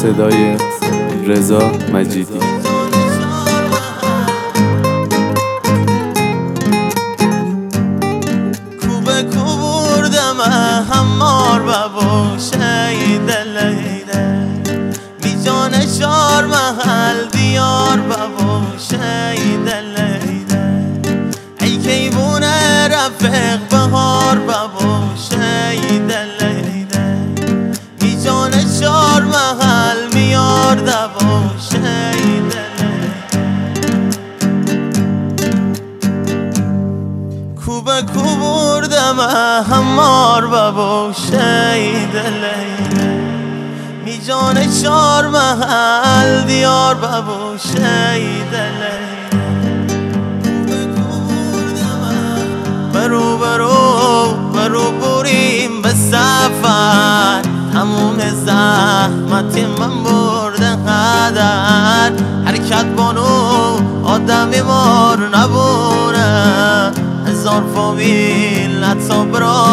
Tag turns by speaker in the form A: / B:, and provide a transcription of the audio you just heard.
A: صدای رضا مجیدی.
B: کوبه کوردم همار بابا شهید لیده میجان شار محل دیار بابا شهید لیده ای کیوون رفیق بهار بابا شهید لیده میجان شار محل میار دبا شهید کوبه کوبردم همار بابا شهید لیله میجان چار محل دیار بابا شهید لیله برو برو برو بریم به سفر تموم زحمت من برده قدر حرکت بانو آدمی مار نبونه هزار فامیل حتی برا